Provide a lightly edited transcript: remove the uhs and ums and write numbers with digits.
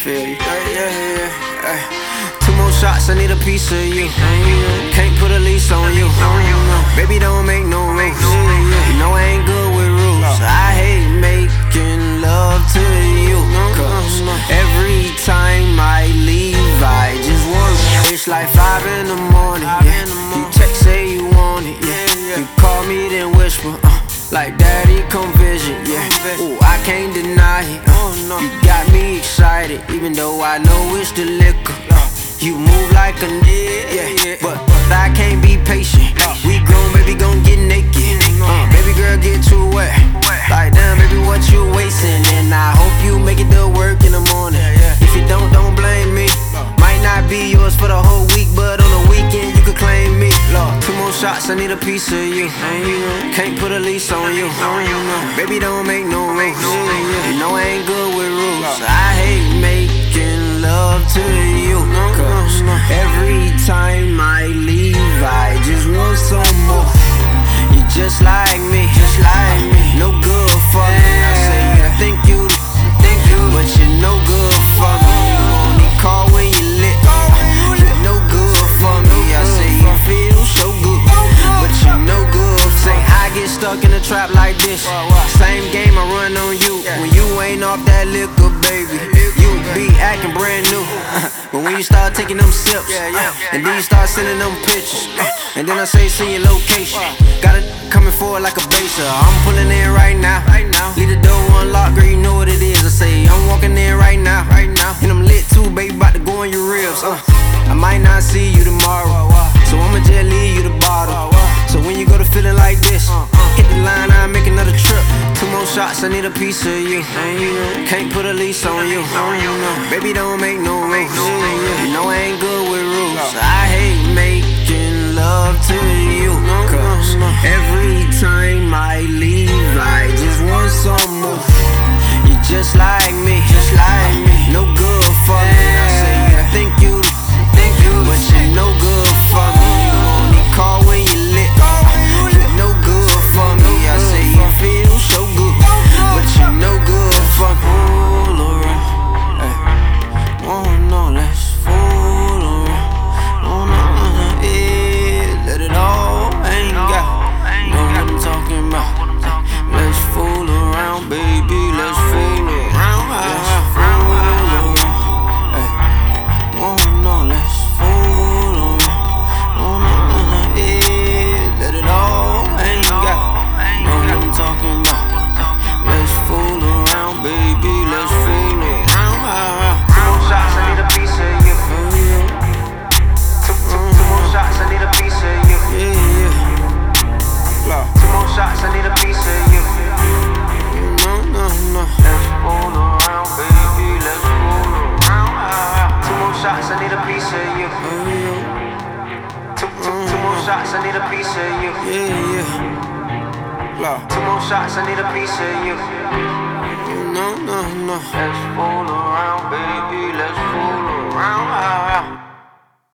feel you. Ay. Two more shots, I need a piece of you. Can't put a lease on you. Baby, don't make no moves. You know I ain't good with rules. I hate making love to you, cause every time I leave, I just want it. It's like 5 in the morning, yeah. You text, say you want it, yeah. You call me, then whisper, like daddy come visit, yeah. Ooh, I can't deny it, you got me excited, even though I know it's the liquor. You move like a nigga, yeah, but I can't be patient. We grown, baby, gon' get naked. Baby girl, get too wet. Like damn, baby, what you wasting? And I hope you make it to work in the morning. If you don't blame me. Might not be yours for the whole week, but on the weekend you could claim me. Lord, 2 more shots, I need a piece of you. Can't put a lease on you. Baby, don't make no moves. You know I ain't good with rules. I hate making love to you, cause every time I leave, I just want some more. You're just like me, no good for me. I say you think you, but you're no good for me. You only call when you lit, you're no good for me. I say you feel so good, but you're no good. Say I get stuck in a trap like this. Same game I run on you. When you ain't off that liquor, baby, you be acting brand new. But when you start taking them sips, and then you start sending them pictures, and then I say send your location, got it coming forward like a baser. I'm pulling in right now. Leave the door unlocked, girl, you know what it is. I say I'm walking in right now, and I'm lit too, baby, about to go on your ribs. I might not see you tomorrow, so I'ma just leave you the bottle. So when you go to feeling like this, hit the line, I'll make another trip. 2 more shots, I need a piece of you. Can't put a lease on you. Baby, don't make no moves. You know I ain't good with rules. I hate making love to you, cause every time I leave, I just want some more. You're just like me, no good for me. I say you think you, but you're no good for me. You only call when you lit, you're no good for me. I say you feel so good, but you're no good for me. Fool around, ay. Oh no, let's fool around. Oh no, yeah, let it all hang out. Know what I'm talking about? Let's fool around, baby, let's fool around. Let's fool around, ay. Oh no, let's fool around. Oh no, yeah, let it all hang out. Know what I'm talking about? Let's fool around, baby, let's fool around. 2 more shots, I need a piece of you. Two more shots, I need a piece of you. 2 more shots, I need a piece of you. No. Let's fool around, baby, let's fool around. 2 more shots, I need a piece of you. Two more shots, I need a piece of you. 2 more shots, I need a piece of you. No. Let's fool around, baby, let's fool around.